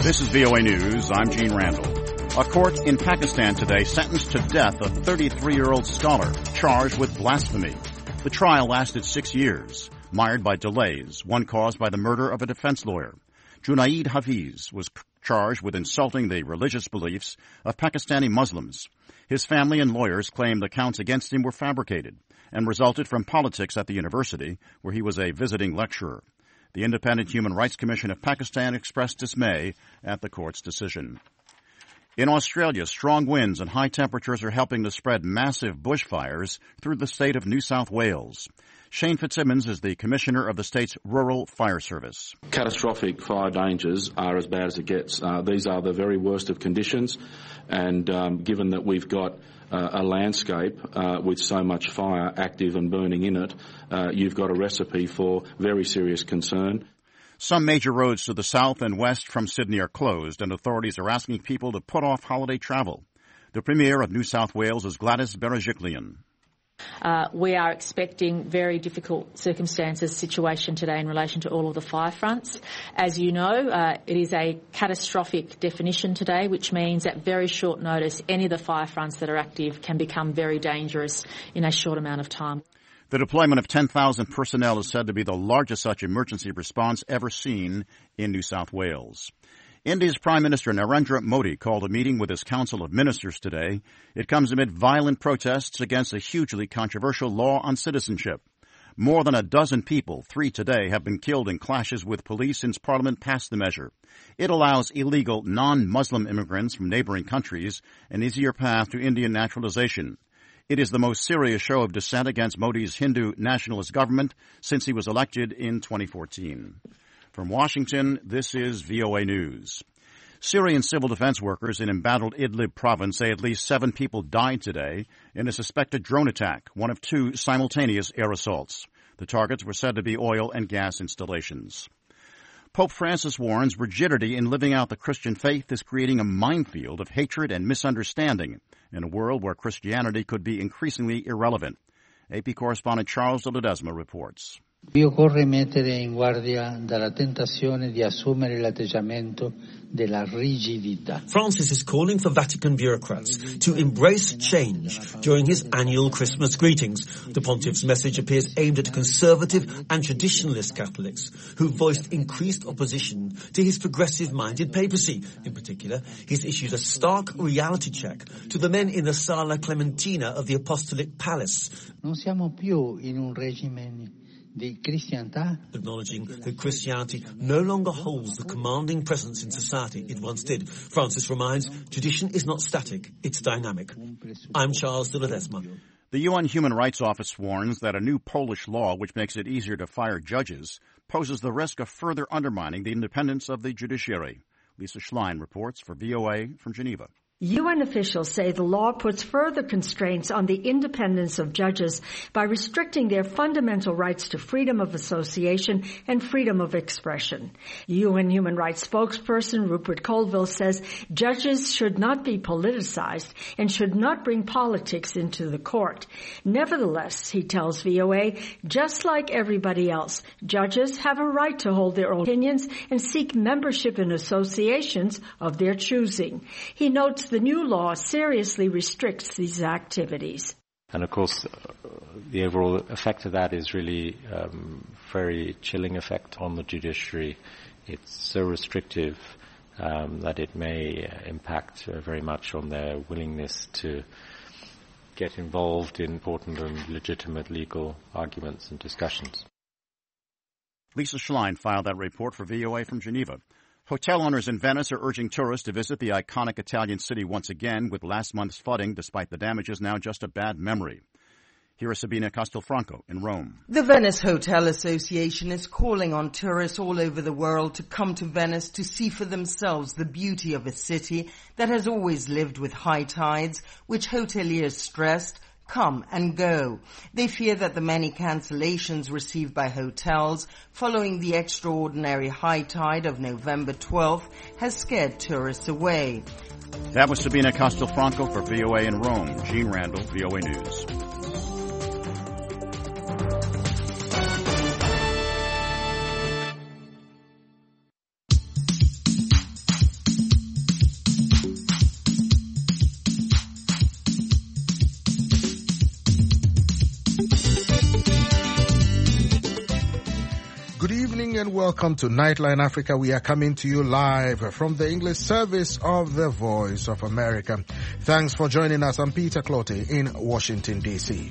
This is VOA News. I'm Gene Randall. A court in Pakistan today sentenced to death a 33-year-old scholar charged with blasphemy. The trial lasted 6 years, mired by delays, one caused by the murder of a defense lawyer. Junaid Hafiz was charged with insulting the religious beliefs of Pakistani Muslims. His family and lawyers claim the counts against him were fabricated and resulted from politics at the university, where he was a visiting lecturer. The Independent Human Rights Commission of Pakistan expressed dismay at the court's decision. In Australia, strong winds and high temperatures are helping to spread massive bushfires through the state of New South Wales. Shane Fitzsimmons is the commissioner of the state's Rural Fire Service. Catastrophic fire dangers are as bad as it gets. These are the very worst of conditions, and given that we've got a landscape with so much fire active and burning in it, you've got a recipe for very serious concern. Some major roads to the south and west from Sydney are closed, and authorities are asking people to put off holiday travel. The Premier of New South Wales is Gladys Berejiklian. We are expecting very difficult situation today in relation to all of the fire fronts. As you know, it is a catastrophic definition today, which means at very short notice, any of the fire fronts that are active can become very dangerous in a short amount of time. The deployment of 10,000 personnel is said to be the largest such emergency response ever seen in New South Wales. India's Prime Minister Narendra Modi called a meeting with his Council of Ministers today. It comes amid violent protests against a hugely controversial law on citizenship. More than a dozen people, 3 today, have been killed in clashes with police since Parliament passed the measure. It allows illegal non-Muslim immigrants from neighboring countries an easier path to Indian naturalization. It is the most serious show of dissent against Modi's Hindu nationalist government since he was elected in 2014. From Washington, this is VOA News. Syrian civil defense workers in embattled Idlib province say at least 7 people died today in a suspected drone attack, one of 2 simultaneous air assaults. The targets were said to be oil and gas installations. Pope Francis warns rigidity in living out the Christian faith is creating a minefield of hatred and misunderstanding in a world where Christianity could be increasingly irrelevant. AP correspondent Charles de Ledesma reports. Vi occorre mettere in guardia dalla tentazione di assumere l'atteggiamento della rigidità. Francis is calling for Vatican bureaucrats to embrace change during his annual Christmas greetings. The pontiff's message appears aimed at conservative and traditionalist Catholics who voiced increased opposition to his progressive-minded papacy. In particular, he's issued a stark reality check to the men in the Sala Clementina of the Apostolic Palace. Non siamo più in un regime di cristianità. Acknowledging that Christianity no longer holds the commanding presence in society it once did, Francis reminds tradition is not static, it's dynamic. I'm Charles de Ledesma. The UN Human Rights Office warns that a new Polish law, which makes it easier to fire judges, poses the risk of further undermining the independence of the judiciary. Lisa Schlein reports for VOA from Geneva. UN officials say the law puts further constraints on the independence of judges by restricting their fundamental rights to freedom of association and freedom of expression. UN human rights spokesperson Rupert Colville says judges should not be politicized and should not bring politics into the court. Nevertheless, he tells VOA, just like everybody else, judges have a right to hold their own opinions and seek membership in associations of their choosing. He notes the new law seriously restricts these activities. And of course, the overall effect of that is really very chilling effect on the judiciary. It's so restrictive that it may impact very much on their willingness to get involved in important and legitimate legal arguments and discussions. Lisa Schlein filed that report for VOA from Geneva. Hotel owners in Venice are urging tourists to visit the iconic Italian city once again, with last month's flooding, despite the damages, now just a bad memory. Here is Sabina Castelfranco in Rome. The Venice Hotel Association is calling on tourists all over the world to come to Venice to see for themselves the beauty of a city that has always lived with high tides, which hoteliers stressed come and go. They fear that the many cancellations received by hotels following the extraordinary high tide of November 12th has scared tourists away. That was Sabina Castelfranco for VOA in Rome. Gene Randall, VOA News. evening and welcome to Nightline Africa. We are coming to you live from the English service of the Voice of America. Thanks for joining us. I'm Peter Clottey in Washington, D.C.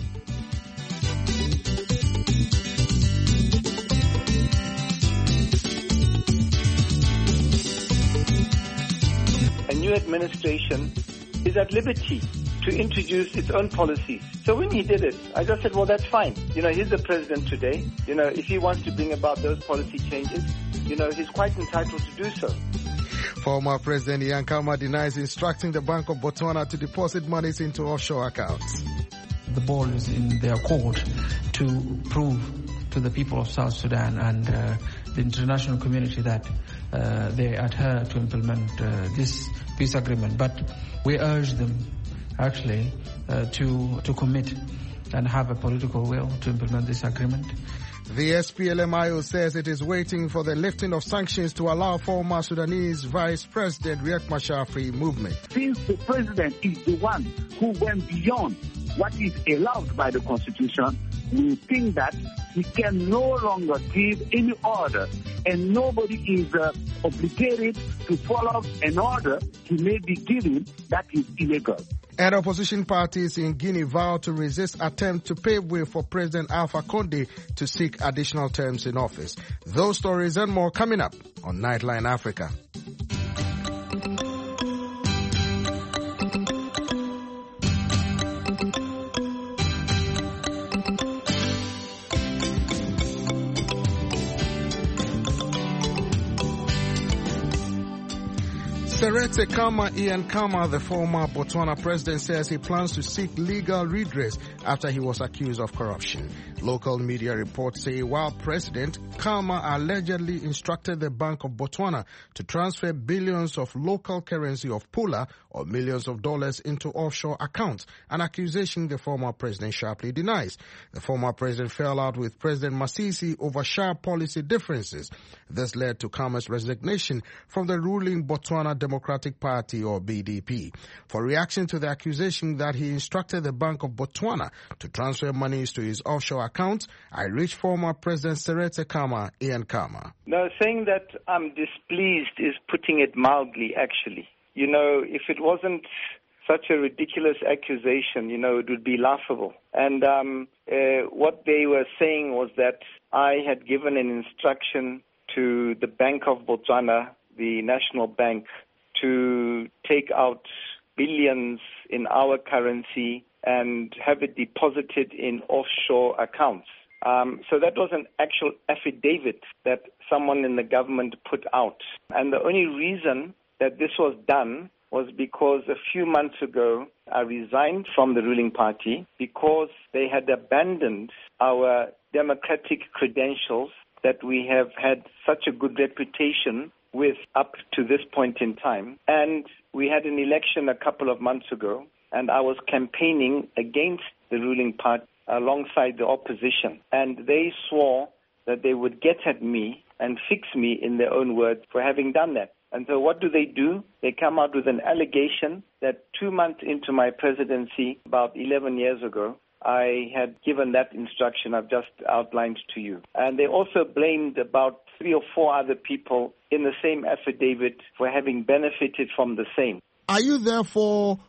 A new administration is at liberty to introduce its own policies. So when he did it, I just said, well, that's fine. He's the president today. If he wants to bring about those policy changes, he's quite entitled to do so. Former President Ian Khama denies instructing the Bank of Botswana to deposit monies into offshore accounts. The ball is in their court to prove to the people of South Sudan and the international community that they adhere to implement this peace agreement. But we urge them actually to commit and have a political will to implement this agreement. The SPLM-IO says it is waiting for the lifting of sanctions to allow former Sudanese Vice President Riek Machar free movement. Since the president is the one who went beyond what is allowed by the Constitution, we think that he can no longer give any order, and nobody is obligated to follow an order he may be giving that is illegal. And opposition parties in Guinea vow to resist attempt to pave way for President Alpha Condé to seek additional terms in office. Those stories and more coming up on Nightline Africa. Seretse Khama Ian Khama, the former Botswana president, says he plans to seek legal redress after he was accused of corruption. Local media reports say while president, Khama allegedly instructed the Bank of Botswana to transfer billions of local currency of Pula or millions of dollars into offshore accounts, an accusation the former president sharply denies. The former president fell out with President Masisi over sharp policy differences. This led to Khama's resignation from the ruling Botswana Democratic Party or BDP. For reaction to the accusation that he instructed the Bank of Botswana to transfer monies to his offshore accounts, I reached former President Seretse Khama Ian Khama. No, saying that I'm displeased is putting it mildly, actually. If it wasn't such a ridiculous accusation, it would be laughable. And what they were saying was that I had given an instruction to the Bank of Botswana, the National Bank, to take out billions in our currency and have it deposited in offshore accounts. So that was an actual affidavit that someone in the government put out. And the only reason that this was done was because a few months ago I resigned from the ruling party because they had abandoned our democratic credentials that we have had such a good reputation with up to this point in time. And we had an election a couple of months ago, and I was campaigning against the ruling party alongside the opposition. And they swore that they would get at me and fix me, in their own words, for having done that. And so what do? They come out with an allegation that 2 months into my presidency, about 11 years ago, I had given that instruction I've just outlined to you. And they also blamed about 3 or 4 other people in the same affidavit for having benefited from the same. Are you therefore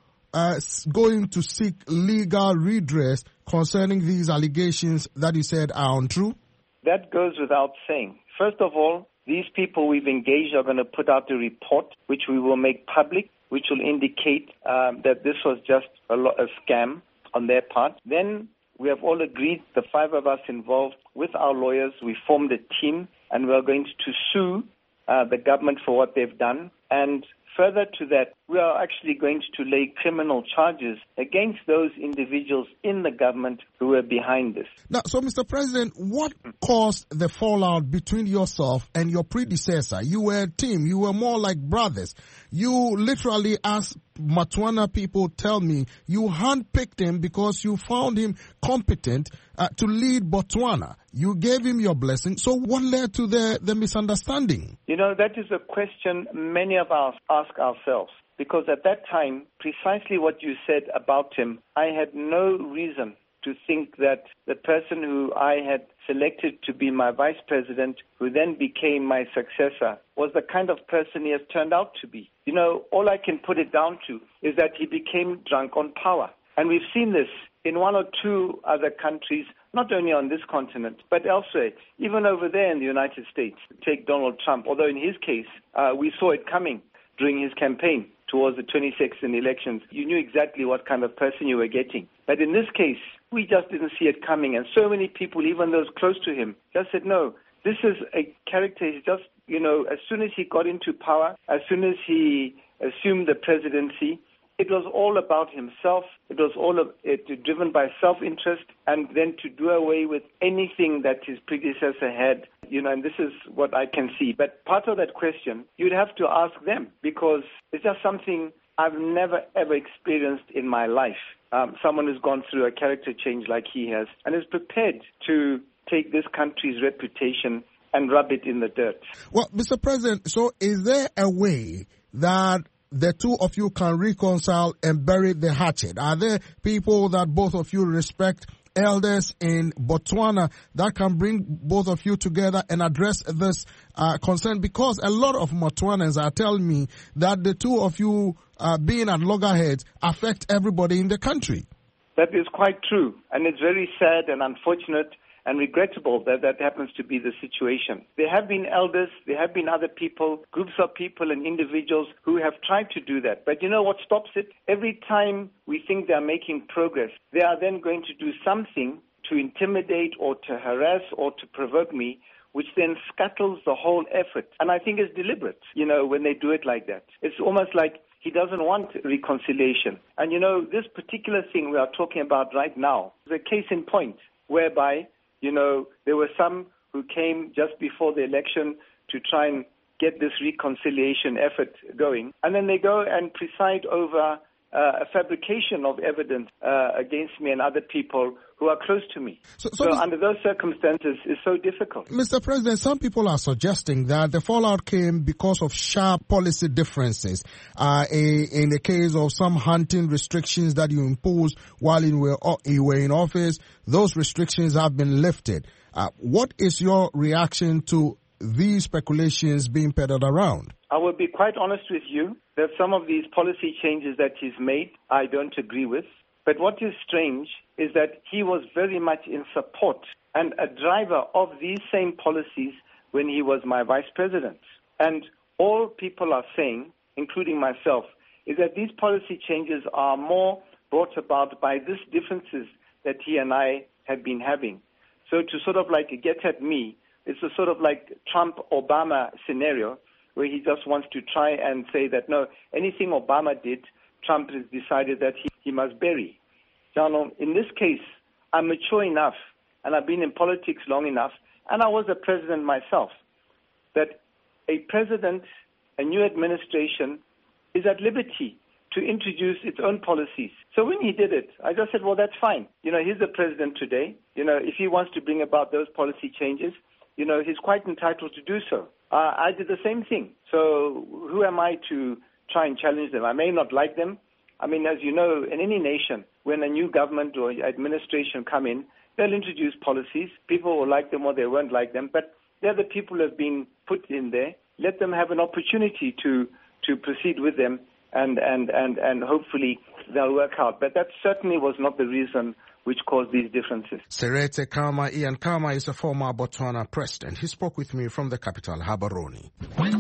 going to seek legal redress concerning these allegations that you said are untrue? That goes without saying. First of all, these people we've engaged are going to put out a report which we will make public, which will indicate that this was just a scam on their part. Then we have all agreed, the 5 of us involved, with our lawyers, we formed a team and we're going to sue the government for what they've done. And further to that, we are actually going to lay criminal charges against those individuals in the government who are behind this. Now, so, Mr. President, what caused the fallout between yourself and your predecessor? You were a team. You were more like brothers. You literally, as Botswana people tell me, you handpicked him because you found him competent to lead Botswana. You gave him your blessing. So what led to the misunderstanding? That is a question many of us ask ourselves. Because at that time, precisely what you said about him, I had no reason to think that the person who I had selected to be my vice president, who then became my successor, was the kind of person he has turned out to be. You know, all I can put it down to is that he became drunk on power. And we've seen this in one or two other countries, not only on this continent, but elsewhere, even over there in the United States. Take Donald Trump, although in his case, we saw it coming during his campaign towards the 2016 elections. You knew exactly what kind of person you were getting. But in this case, we just didn't see it coming. And so many people, even those close to him, just said, no, this is a character. He's just, you know, as soon as he got into power, as soon as he assumed the presidency, it was all about himself. It was all driven by self-interest, and then to do away with anything that his predecessor had, you know, and this is what I can see. But part of that question, you'd have to ask them, because it's just something I've never, ever experienced in my life. Someone who's gone through a character change like he has and is prepared to take this country's reputation and rub it in the dirt. Well, Mr. President, so is there a way that the two of you can reconcile and bury the hatchet? Are there people that both of you respect, elders in Botswana, that can bring both of you together and address this concern? Because a lot of Botswanans are telling me that the two of you being at loggerheads affect everybody in the country. That is quite true, and it's very sad and unfortunate and regrettable that that happens to be the situation. There have been elders, there have been other people, groups of people and individuals who have tried to do that. But you know what stops it? Every time we think they are making progress, they are then going to do something to intimidate or to harass or to provoke me, which then scuttles the whole effort. And I think it's deliberate, you know, when they do it like that. It's almost like he doesn't want reconciliation. And you know, this particular thing we are talking about right now is a case in point, whereby, you know, there were some who came just before the election to try and get this reconciliation effort going. And then they go and preside over a fabrication of evidence against me and other people who are close to me. So under those circumstances, it's so difficult. Mr. President, some people are suggesting that the fallout came because of sharp policy differences. In the case of some hunting restrictions that you imposed while you were in office, those restrictions have been lifted. What is your reaction to these speculations being peddled around? I will be quite honest with you that some of these policy changes that he's made, I don't agree with. But what is strange is that he was very much in support and a driver of these same policies when he was my vice president. And all people are saying, including myself, is that these policy changes are more brought about by these differences that he and I have been having. So to sort of like get at me, it's a sort of like Trump-Obama scenario where he just wants to try and say that, no, anything Obama did, Trump has decided that he must bury. Now, in this case, I'm mature enough, and I've been in politics long enough, and I was a president myself, that a president, a new administration, is at liberty to introduce its own policies. So when he did it, I just said, well, that's fine. You know, he's the president today. You know, if he wants to bring about those policy changes, you know, he's quite entitled to do so. I did the same thing. So who am I to try and challenge them? I may not like them. I mean, as you know, in any nation, when a new government or administration come in, they'll introduce policies. People will like them or they won't like them, but they're the people who have been put in there. Let them have an opportunity to proceed with them, and hopefully they'll work out. But that certainly was not the reason which caused these differences. Seretse Khama, Ian Khama, is a former Botswana president. He spoke with me from the capital, Gaborone.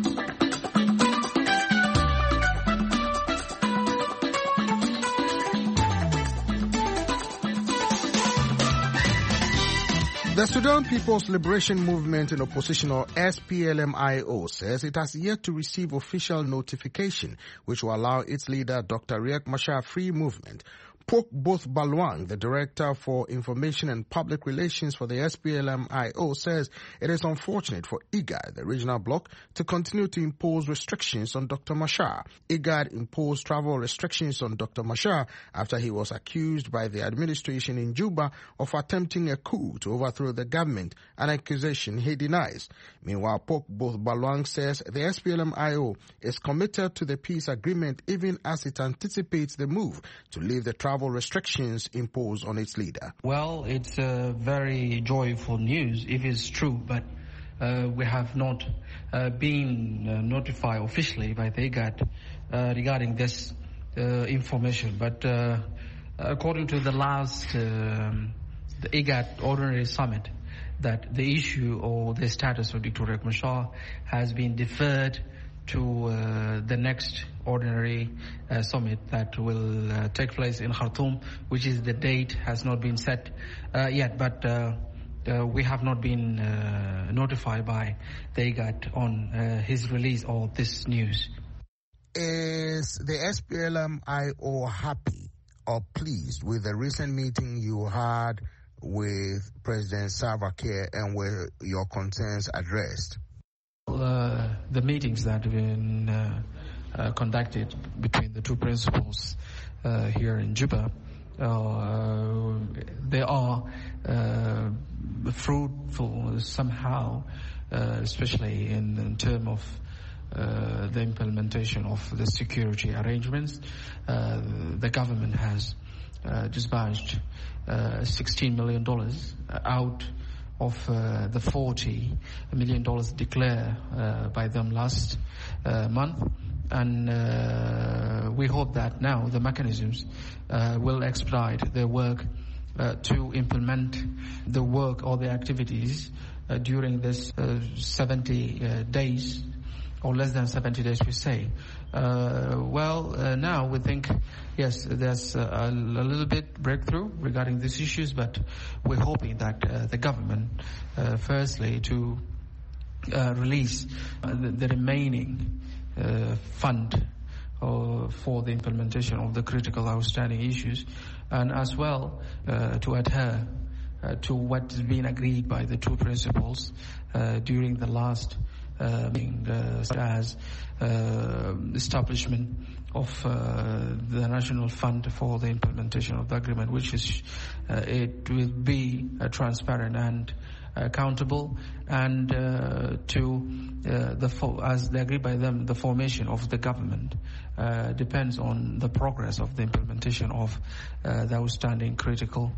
The Sudan People's Liberation Movement in Opposition, or SPLM-IO, says it has yet to receive official notification which will allow its leader, Dr. Riek Machar, free movement. Pok Both Balwang, the Director for Information and Public Relations for the SPLM-IO, says it is unfortunate for IGAD, the regional bloc, to continue to impose restrictions on Dr. Machar. IGAD imposed travel restrictions on Dr. Machar after he was accused by the administration in Juba of attempting a coup to overthrow the government, an accusation he denies. Meanwhile, Pok Both Balwang says the SPLM-IO is committed to the peace agreement even as it anticipates the move to leave the travel travel restrictions imposed on its leader. Well, it's very joyful news if it's true, but we have not been notified officially by the IGAD regarding this information. But according to the last the IGAD Ordinary Summit, that the issue or the status of Dr. Riek Machar has been deferred to the next ordinary summit that will take place in Khartoum, which is the date has not been set yet, but we have not been notified by the IGAD on his release of this news. Is the SPLM-IO happy or pleased with the recent meeting you had with President Salva Kiir and were your concerns addressed? The meetings that have been conducted between the two principals here in Juba, they are fruitful somehow, especially in terms of the implementation of the security arrangements. The government has dispatched $16 million out of the $40 million declared by them last month. And we hope that now the mechanisms will expedite their work to implement the work or the activities during this 70 days or less than 70 days, we say. Now we think, yes, there's a little bit breakthrough regarding these issues, but we're hoping that the government, firstly, to release the remaining fund for the implementation of the critical outstanding issues, and as well to adhere to what has been agreed by the two principals during the last meeting, as establishment of the National Fund for the implementation of the agreement, which is it will be transparent and accountable, and as they agree by them, the formation of the government depends on the progress of the implementation of the outstanding critical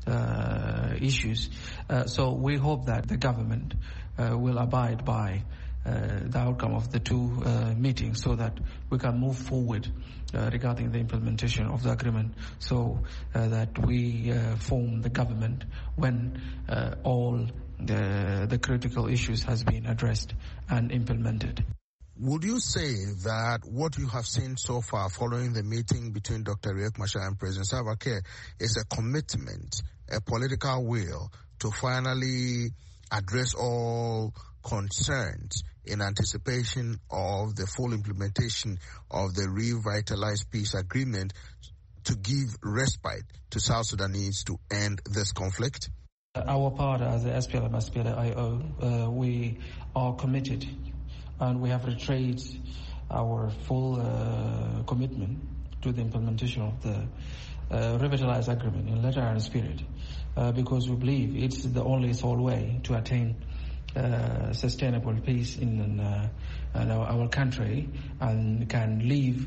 issues. So we hope that the government will abide by the outcome of the two meetings, so that we can move forward regarding the implementation of the agreement, so that we form the government when all the critical issues has been addressed and implemented. Would you say that what you have seen so far following the meeting between Dr. Riek Machar and President Salva Kiir is a commitment, a political will to finally address all concerns in anticipation of the full implementation of the revitalized peace agreement to give respite to South Sudanese to end this conflict? Our part as the SPLM-IO, we are committed, and we have retraced our full commitment to the implementation of the revitalized agreement in letter and spirit, because we believe it's the only sole way to attain sustainable peace in our country, and can leave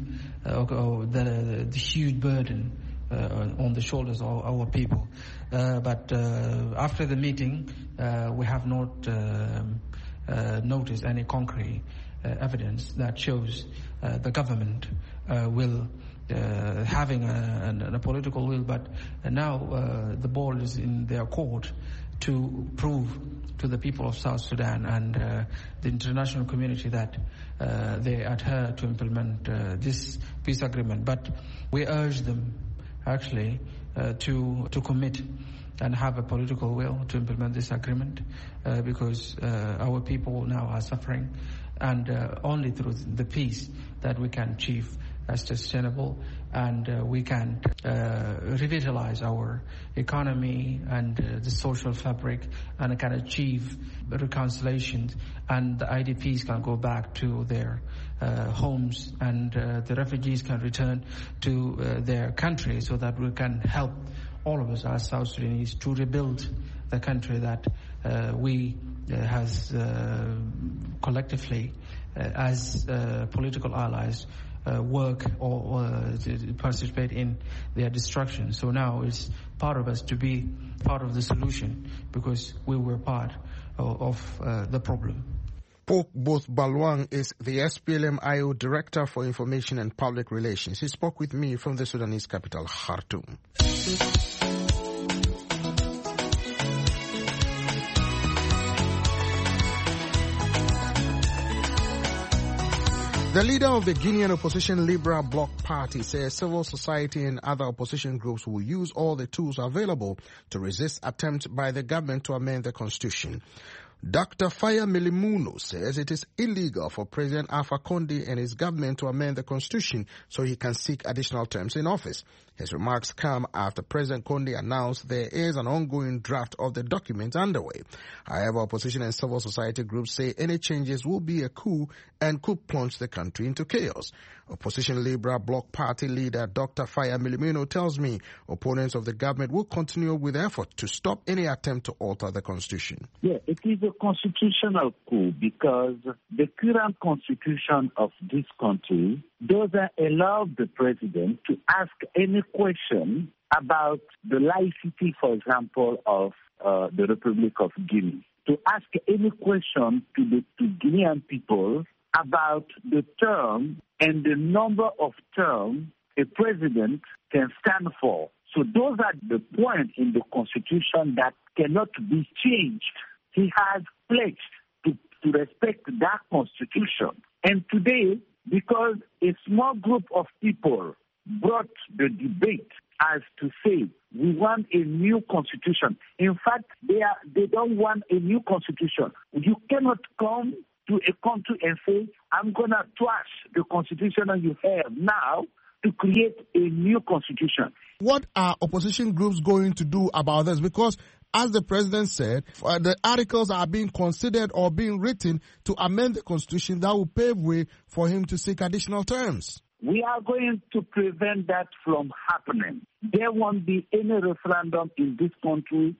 the huge burden on the shoulders of our people. But after the meeting, we have not noticed any concrete evidence that shows the government will having a political will, but now the ball is in their court to prove to the people of South Sudan and the international community that they adhere to implement this peace agreement. But we urge them actually to commit and have a political will to implement this agreement, because our people now are suffering, and only through the peace that we can achieve a sustainable, and we can revitalize our economy and the social fabric, and can achieve reconciliation, and the IDPs can go back to their homes, and the refugees can return to their country, so that we can help all of us as South Sudanese to rebuild the country that we has collectively as political allies work or to participate in their destruction. So now it's part of us to be part of the solution because we were part of the problem. Pope Both Balwang is the SPLM-IO Director for Information and Public Relations. He spoke with me from the Sudanese capital, Khartoum. The leader of the Guinean opposition Liberal Bloc Party says civil society and other opposition groups will use all the tools available to resist attempts by the government to amend the constitution. Dr. Faya Milimuno says it is illegal for President Alpha Condé and his government to amend the constitution so he can seek additional terms in office. His remarks come after President Condé announced there is an ongoing draft of the document underway. However, opposition and civil society groups say any changes will be a coup and could plunge the country into chaos. Opposition Liberal Bloc Party leader Dr. Faya Milimuno tells me opponents of the government will continue with effort to stop any attempt to alter the constitution. Yeah, it is a constitutional coup because the current constitution of this country doesn't allow the president to ask any question about the laicity, for example, of the Republic of Guinea. To ask any question to Guinean people about the term and the number of terms a president can stand for. So those are the points in the Constitution that cannot be changed. He has pledged to respect that Constitution. And today, because a small group of people brought the debate as to say, we want a new constitution. In fact, they don't want a new constitution. You cannot come to a country and say, I'm going to trash the constitution that you have now to create a new constitution. What are opposition groups going to do about this? Because as the president said, the articles are being considered or being written to amend the constitution that will pave way for him to seek additional terms. We are going to prevent that from happening. There won't be any referendum in this country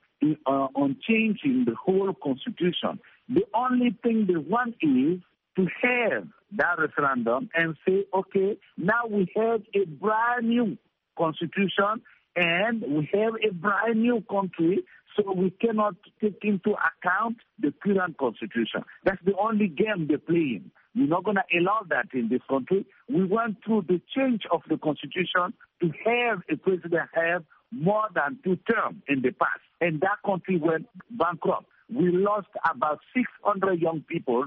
on changing the whole constitution. The only thing they want is to have that referendum and say, okay, now we have a brand new constitution and we have a brand new country, so we cannot take into account the current constitution. That's the only game they're playing. We're not going to allow that in this country. We went through the change of the constitution to have a president have more than 2 terms in the past, and that country went bankrupt. We lost about 600 young people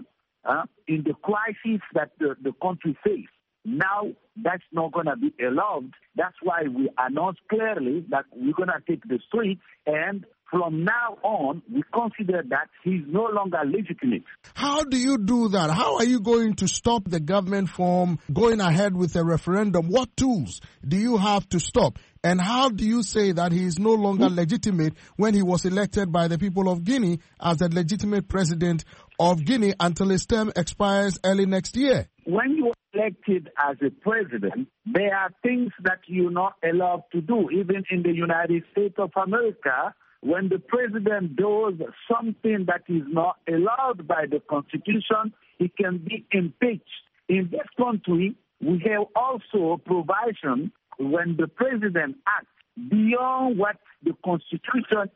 in the crisis that the country faced. Now, that's not going to be allowed. That's why we announced clearly that we're going to take the streets, and from now on, we consider that he's no longer legitimate. How do you do that? How are you going to stop the government from going ahead with a referendum? What tools do you have to stop? And how do you say that he is no longer legitimate when he was elected by the people of Guinea as the legitimate president of Guinea until his term expires early next year? When you are elected as a president, there are things that you're not allowed to do. Even in the United States of America, when the president does something that is not allowed by the Constitution, he can be impeached. In this country, we have also a provision when the president acts beyond what the Constitution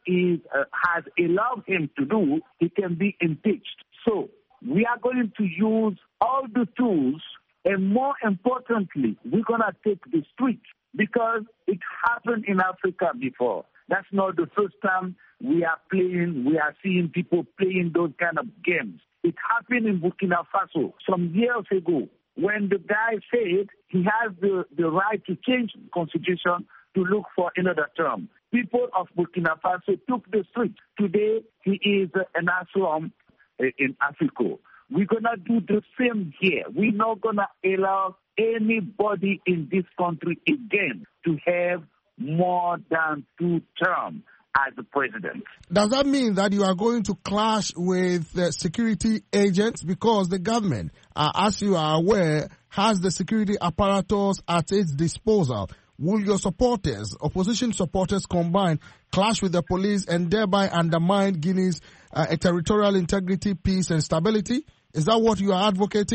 has allowed him to do, he can be impeached. So we are going to use all the tools, and more importantly, we're going to take the street because it happened in Africa before. That's not the first time we are seeing people playing those kind of games. It happened in Burkina Faso some years ago when the guy said he has the right to change the constitution to look for another term. People of Burkina Faso took the street. Today, he is an asylum in Africa. We're going to do the same here. We're not going to allow anybody in this country again to have more than 2 terms as the president. Does that mean that you are going to clash with the security agents? Because the government, as you are aware, has the security apparatus at its disposal. Will your supporters, opposition supporters combined, clash with the police and thereby undermine Guinea's territorial integrity, peace and stability? Is that what you are advocating?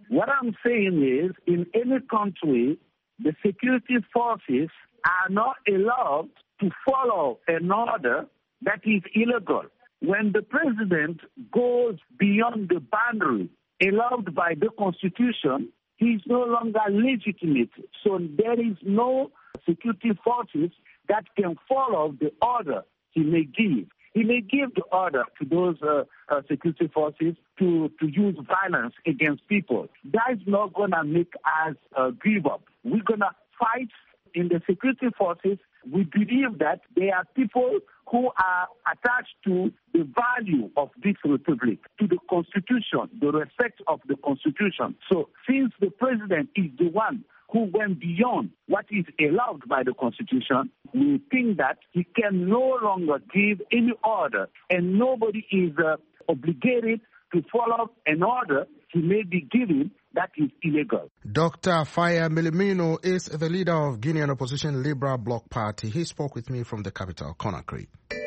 What I'm saying is, in any country, the security forces are not allowed to follow an order that is illegal. When the president goes beyond the boundary allowed by the Constitution, he is no longer legitimate. So there is no security forces that can follow the order he may give. He may give the order to those security forces to use violence against people. That's not going to make us give up. We're going to fight in the security forces. We believe that there are people who are attached to the value of this republic, to the Constitution, the respect of the Constitution. So since the president is the one who went beyond what is allowed by the Constitution, we think that he can no longer give any order, and nobody is obligated to follow an order he may be given that is illegal. Dr. Faye Milimino is the leader of Guinean opposition Liberal Bloc Party. He spoke with me from the capital, Conakry.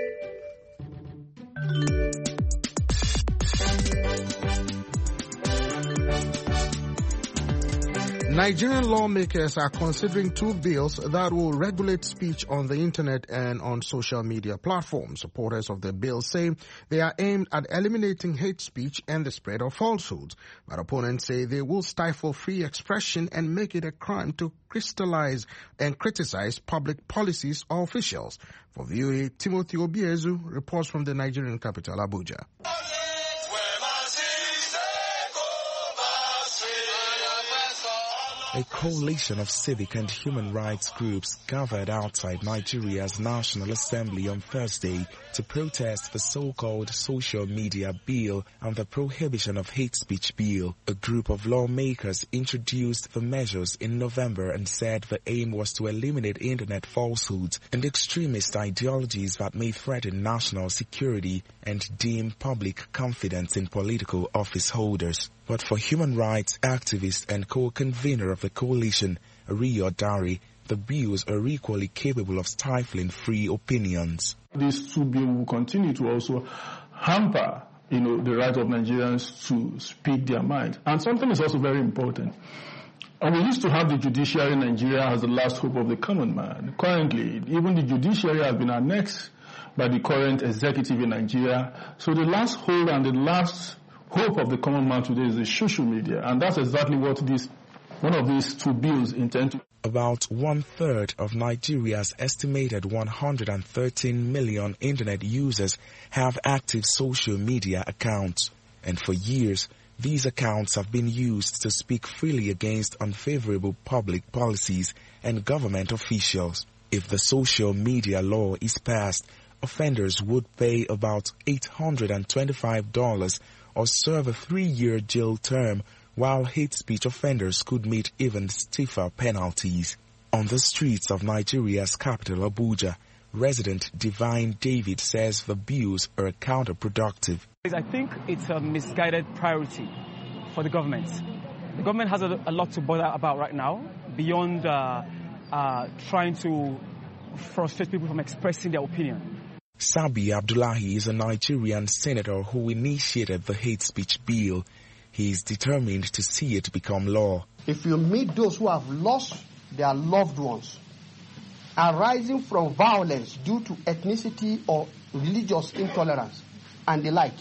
Nigerian lawmakers are considering two bills that will regulate speech on the internet and on social media platforms. Supporters of the bill say they are aimed at eliminating hate speech and the spread of falsehoods. But opponents say they will stifle free expression and make it a crime to crystallize and criticize public policies or officials. For VOA, Timothy Obiezu reports from the Nigerian capital, Abuja. A coalition of civic and human rights groups gathered outside Nigeria's National Assembly on Thursday to protest the so-called social media bill and the prohibition of hate speech bill. A group of lawmakers introduced the measures in November and said the aim was to eliminate internet falsehoods and extremist ideologies that may threaten national security and dim public confidence in political office holders. But for human rights activist and co-convener of the coalition, Ariyo Dari, the bills are equally capable of stifling free opinions. These two bills will continue to also hamper, the right of Nigerians to speak their mind. And something is also very important. And we used to have the judiciary in Nigeria as the last hope of the common man. Currently, even the judiciary has been annexed by the current executive in Nigeria. So the last hold and the last hope of the common man today is the social media, and that's exactly what one of these two bills intend to. About 1/3 of Nigeria's estimated 113 million internet users have active social media accounts, and for years, these accounts have been used to speak freely against unfavorable public policies and government officials. If the social media law is passed, offenders would pay about $825 or serve a 3-year jail term, while hate speech offenders could meet even stiffer penalties. On the streets of Nigeria's capital, Abuja, resident Divine David says the bills are counterproductive. I think it's a misguided priority for the government. The government has a lot to bother about right now, beyond trying to frustrate people from expressing their opinion. Sabi Abdullahi is a Nigerian senator who initiated the hate speech bill. He is determined to see it become law. If you meet those who have lost their loved ones, arising from violence due to ethnicity or religious intolerance and the like,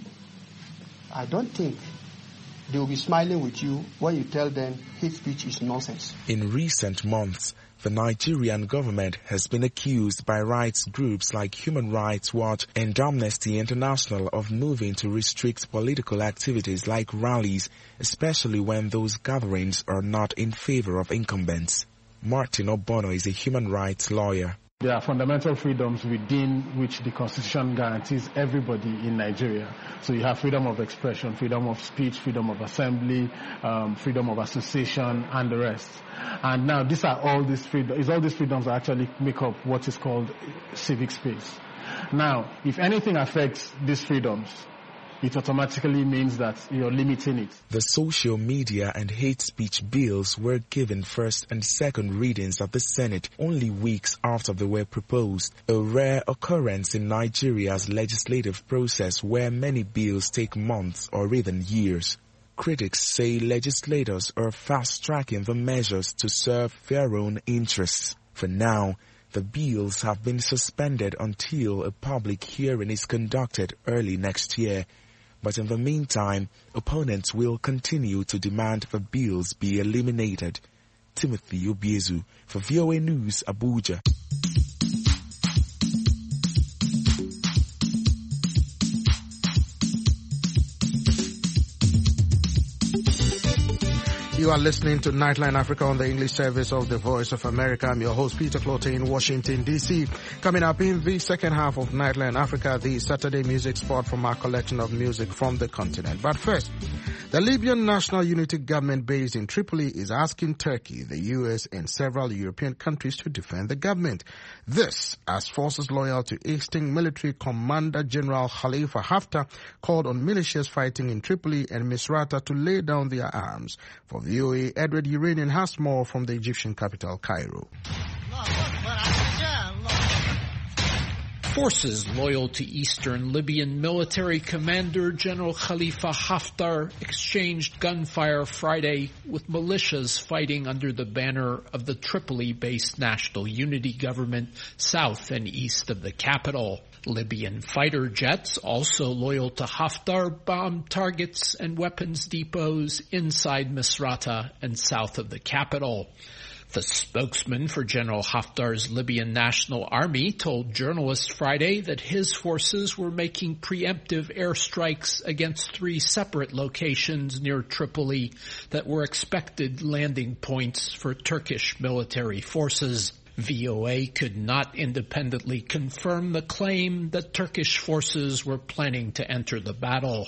I don't think they will be smiling with you when you tell them hate speech is nonsense. In recent months, the Nigerian government has been accused by rights groups like Human Rights Watch and Amnesty International of moving to restrict political activities like rallies, especially when those gatherings are not in favor of incumbents. Martin Obono is a human rights lawyer. There are fundamental freedoms within which the Constitution guarantees everybody in Nigeria. So you have freedom of expression, freedom of speech, freedom of assembly, freedom of association, and the rest. And now all these freedoms that actually make up what is called civic space. Now, if anything affects these freedoms, it automatically means that you're limiting it. The social media and hate speech bills were given first and second readings at the Senate only weeks after they were proposed, a rare occurrence in Nigeria's legislative process where many bills take months or even years. Critics say legislators are fast-tracking the measures to serve their own interests. For now, the bills have been suspended until a public hearing is conducted early next year. But in the meantime, opponents will continue to demand the bills be eliminated. Timothy Obiezu for VOA News, Abuja. You are listening to Nightline Africa on the English service of the Voice of America. I'm your host, Peter Clote in Washington, D.C. Coming up in the second half of Nightline Africa, the Saturday music spot from our collection of music from the continent. But first, the Libyan National Unity Government based in Tripoli is asking Turkey, the U.S., and several European countries to defend the government. This, as forces loyal to exiting military Commander General Khalifa Haftar called on militias fighting in Tripoli and Misrata to lay down their arms. For VOA, Edward Uranian has more from the Egyptian capital, Cairo. Forces loyal to Eastern Libyan military commander General Khalifa Haftar exchanged gunfire Friday with militias fighting under the banner of the Tripoli-based National Unity Government south and east of the capital. Libyan fighter jets, also loyal to Haftar, bombed targets and weapons depots inside Misrata and south of the capital. The spokesman for General Haftar's Libyan National Army told journalists Friday that his forces were making preemptive airstrikes against 3 separate locations near Tripoli that were expected landing points for Turkish military forces. VOA could not independently confirm the claim that Turkish forces were planning to enter the battle.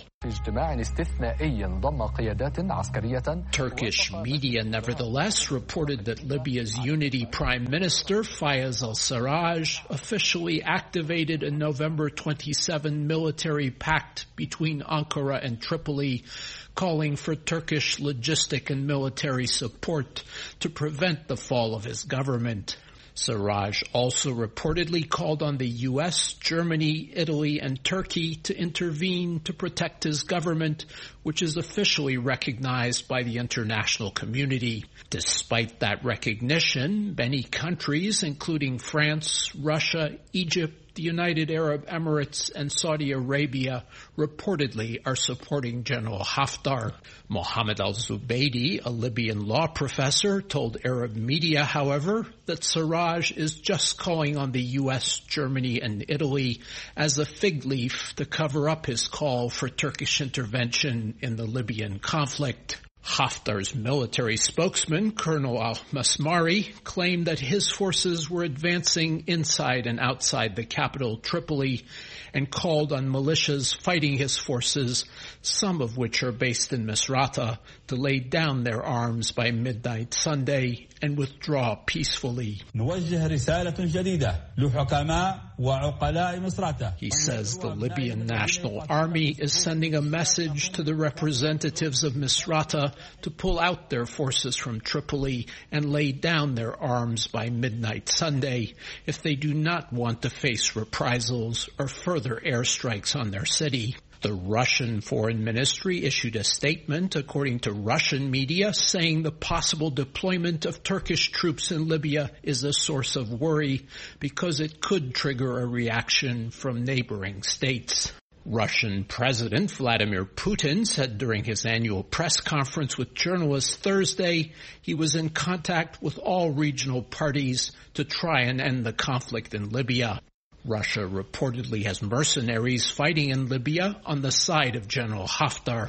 Turkish media nevertheless reported that Libya's Unity Prime Minister Fayez al-Sarraj officially activated a November 27 military pact between Ankara and Tripoli, calling for Turkish logistic and military support to prevent the fall of his government. Sarraj also reportedly called on the U.S., Germany, Italy, and Turkey to intervene to protect his government, which is officially recognized by the international community. Despite that recognition, many countries, including France, Russia, Egypt, the United Arab Emirates, and Saudi Arabia, reportedly are supporting General Haftar. Mohammed al-Zubaydi, a Libyan law professor, told Arab media, however, that Sarraj is just calling on the U.S., Germany, and Italy as a fig leaf to cover up his call for Turkish intervention in the Libyan conflict. Haftar's military spokesman, Colonel al-Masmari, claimed that his forces were advancing inside and outside the capital, Tripoli, and called on militias fighting his forces, some of which are based in Misrata, to lay down their arms by midnight Sunday and withdraw peacefully. He says the Libyan National Army is sending a message to the representatives of Misrata to pull out their forces from Tripoli and lay down their arms by midnight Sunday if they do not want to face reprisals or further airstrikes on their city. The Russian Foreign Ministry issued a statement, according to Russian media, saying the possible deployment of Turkish troops in Libya is a source of worry because it could trigger a reaction from neighboring states. Russian President Vladimir Putin said during his annual press conference with journalists Thursday he was in contact with all regional parties to try and end the conflict in Libya. Russia reportedly has mercenaries fighting in Libya on the side of General Haftar.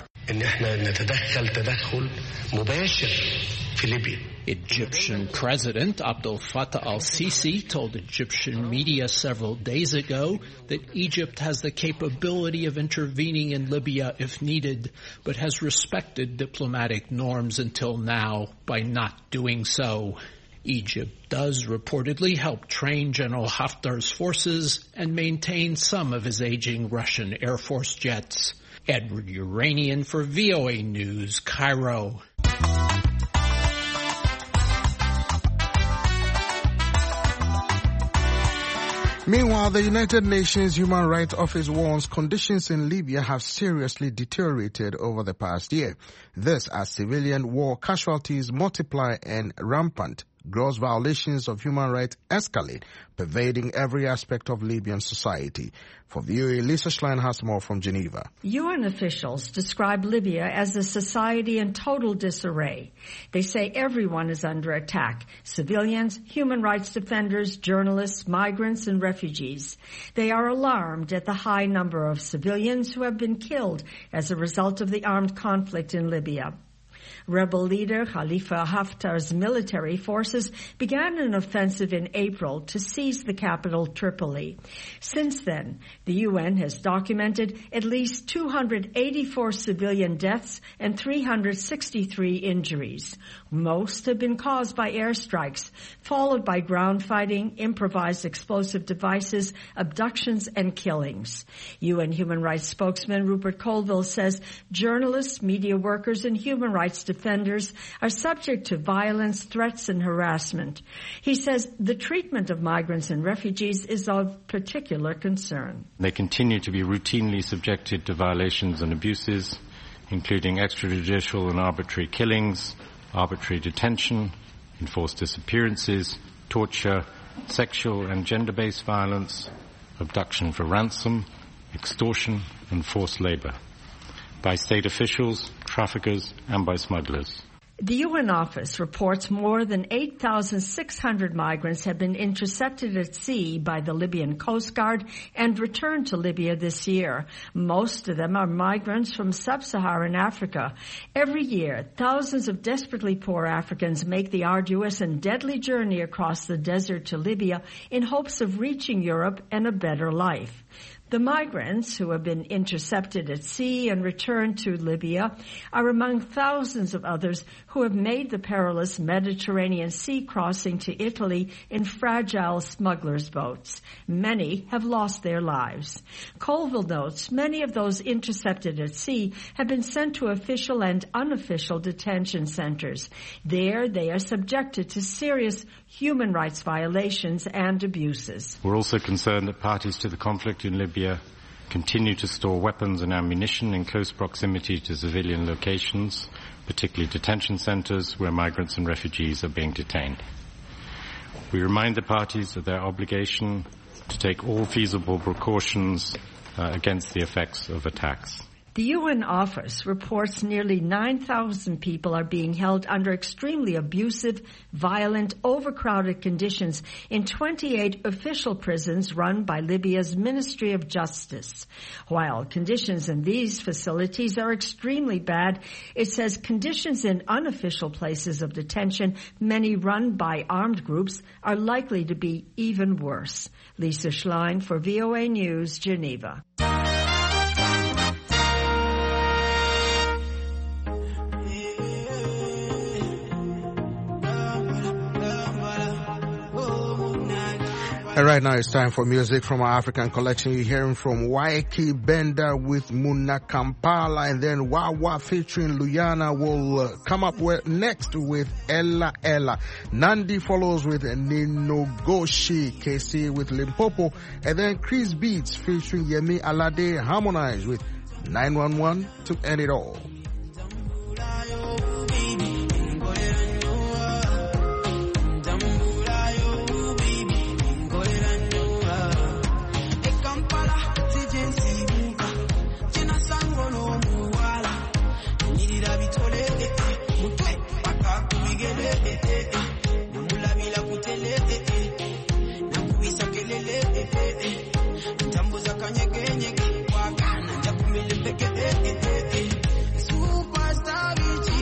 Egyptian President Abdel Fattah al-Sisi told Egyptian media several days ago that Egypt has the capability of intervening in Libya if needed, but has respected diplomatic norms until now by not doing so. Egypt does reportedly help train General Haftar's forces and maintain some of his aging Russian Air Force jets. Edward Uranian for VOA News, Cairo. Meanwhile, the United Nations Human Rights Office warns conditions in Libya have seriously deteriorated over the past year. This as civilian war casualties multiply and rampant gross violations of human rights escalate, pervading every aspect of Libyan society. For VOA, Lisa Schlein has more from Geneva. UN officials describe Libya as a society in total disarray. They say everyone is under attack: civilians, human rights defenders, journalists, migrants, and refugees. They are alarmed at the high number of civilians who have been killed as a result of the armed conflict in Libya. Rebel leader Khalifa Haftar's military forces began an offensive in April to seize the capital, Tripoli. Since then, the UN has documented at least 284 civilian deaths and 363 injuries. Most have been caused by airstrikes, followed by ground fighting, improvised explosive devices, abductions, and killings. UN human rights spokesman Rupert Colville says journalists, media workers, and human rights defenders are subject to violence, threats, and harassment. He says the treatment of migrants and refugees is of particular concern. They continue to be routinely subjected to violations and abuses, including extrajudicial and arbitrary killings, arbitrary detention, enforced disappearances, torture, sexual and gender-based violence, abduction for ransom, extortion, and forced labor by state officials, traffickers, and by smugglers. The UN office reports more than 8,600 migrants have been intercepted at sea by the Libyan Coast Guard and returned to Libya this year. Most of them are migrants from sub-Saharan Africa. Every year, thousands of desperately poor Africans make the arduous and deadly journey across the desert to Libya in hopes of reaching Europe and a better life. The migrants who have been intercepted at sea and returned to Libya are among thousands of others who have made the perilous Mediterranean Sea crossing to Italy in fragile smugglers' boats. Many have lost their lives. Colville notes many of those intercepted at sea have been sent to official and unofficial detention centers. There they are subjected to serious human rights violations and abuses. We're also concerned that parties to the conflict in Libya continue to store weapons and ammunition in close proximity to civilian locations, particularly detention centers where migrants and refugees are being detained. We remind the parties of their obligation to take all feasible precautions against the effects of attacks. The UN office reports nearly 9,000 people are being held under extremely abusive, violent, overcrowded conditions in 28 official prisons run by Libya's Ministry of Justice. While conditions in these facilities are extremely bad, it says conditions in unofficial places of detention, many run by armed groups, are likely to be even worse. Lisa Schlein for VOA News, Geneva. And right now it's time for music from our African collection. You're hearing from YK Benda with Muna Kampala, and then Wawa featuring Luyana will come up next with Ella Ella. Nandi follows with Ninogoshi, KC with Limpopo, and then Chris Beats featuring Yemi Alade harmonize with 911 to end it all. Superstar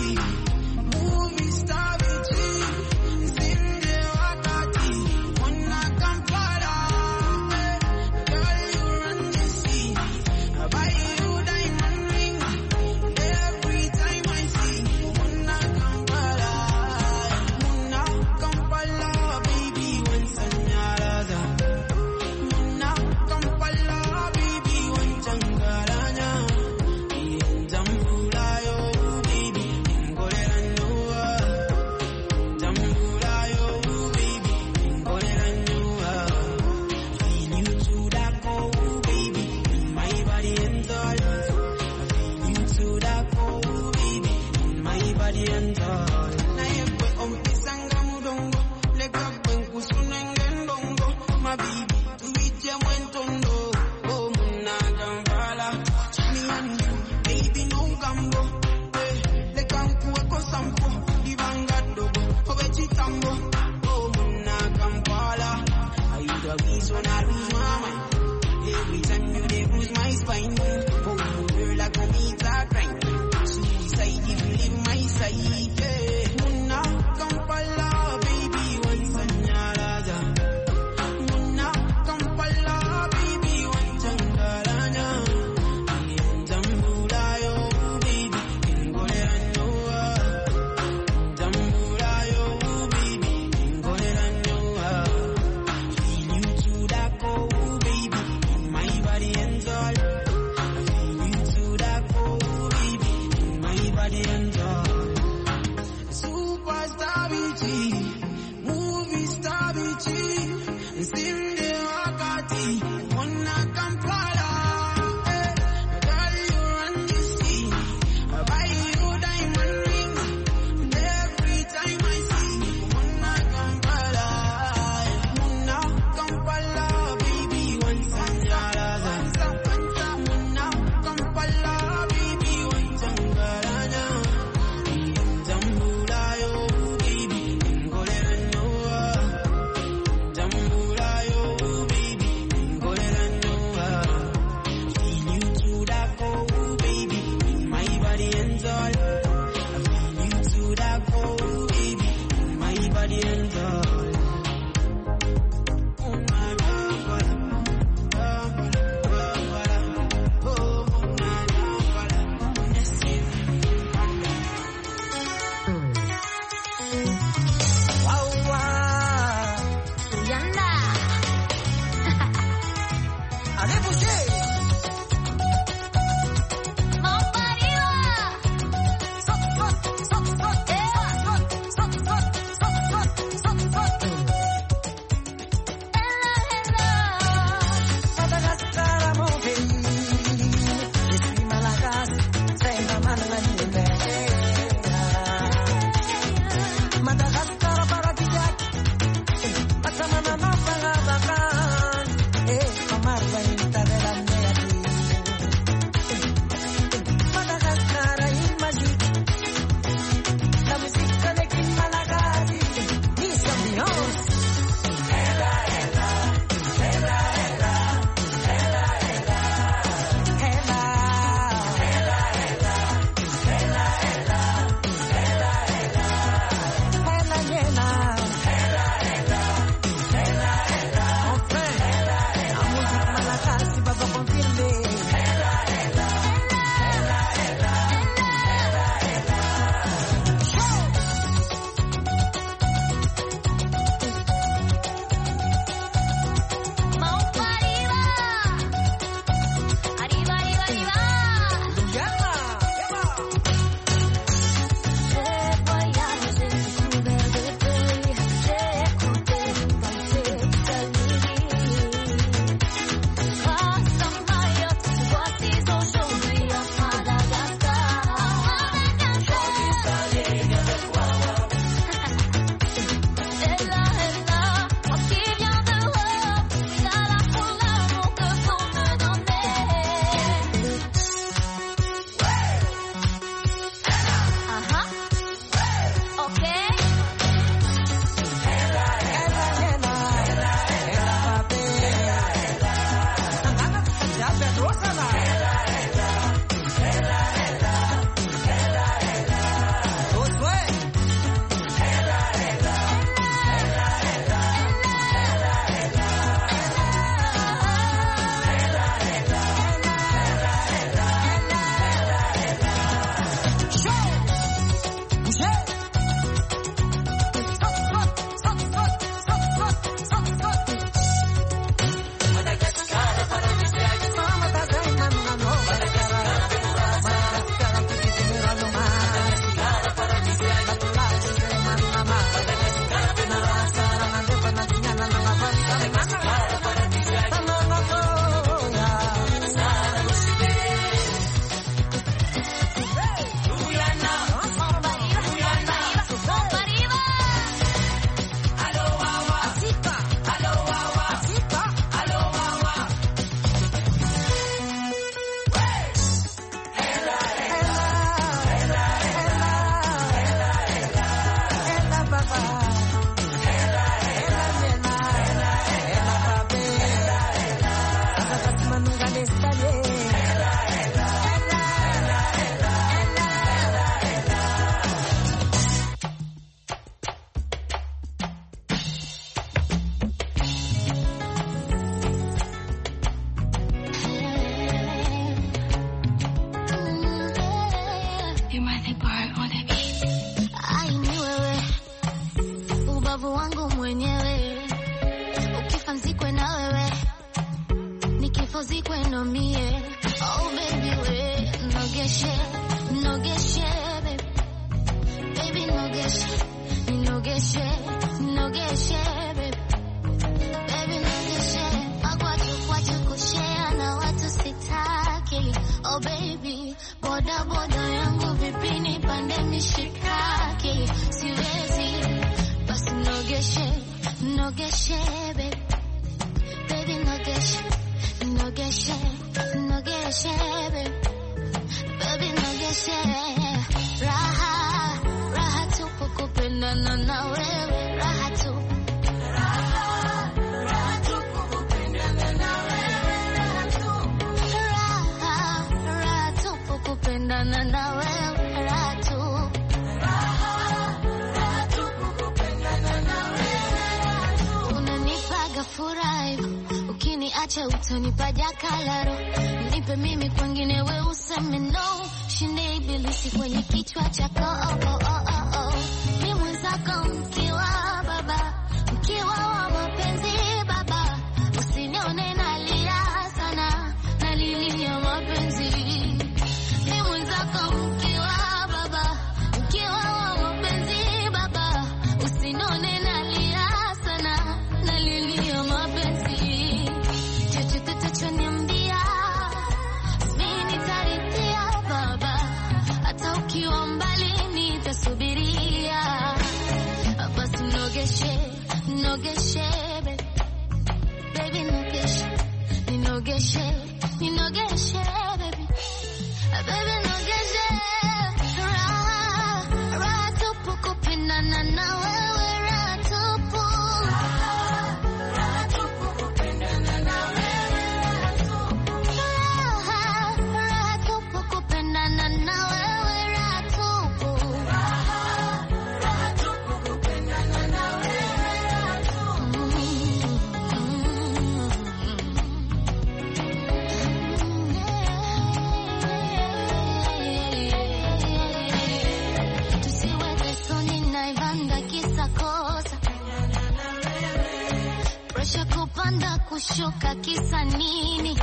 kushuka kisa nini?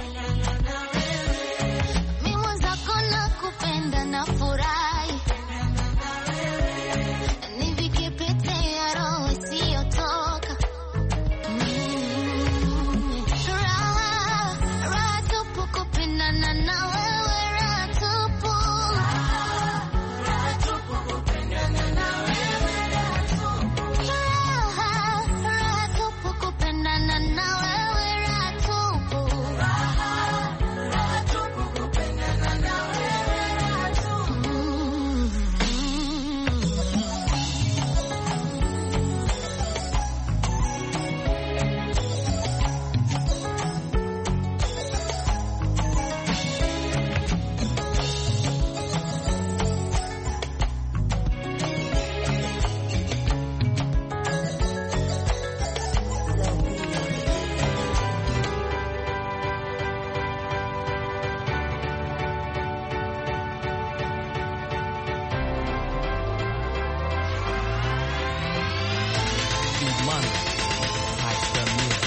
Mimi mwenzako na kupenda na furahi, ni vikipete ya roho isiyotoka. Raha tupu kupendana na wewe, raha tupu. Raha tupu kupendana na wewe, raha tupu. Raha be money. Hype the music.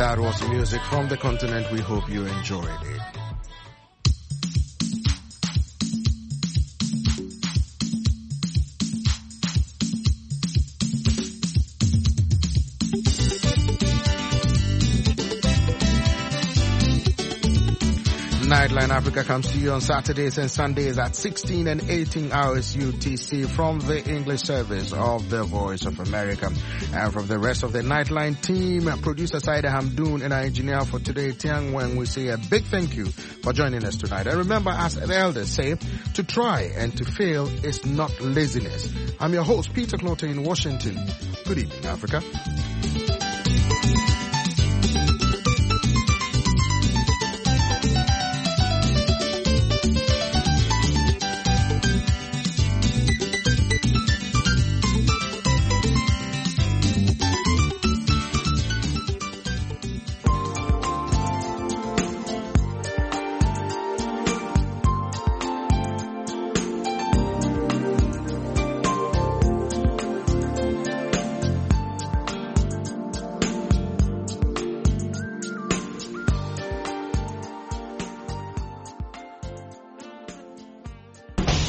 That was music from the continent. We hope you enjoyed it. Nightline Africa comes to you on Saturdays and Sundays at 16 and 18 hours UTC from the English service of the Voice of America. And from the rest of the Nightline team, producer Saida Hamdoun and our engineer for today, Tiang Weng, we say a big thank you for joining us tonight. And remember, as the elders say, to try and to fail is not laziness. I'm your host, Peter Clotter in Washington. Good evening, Africa.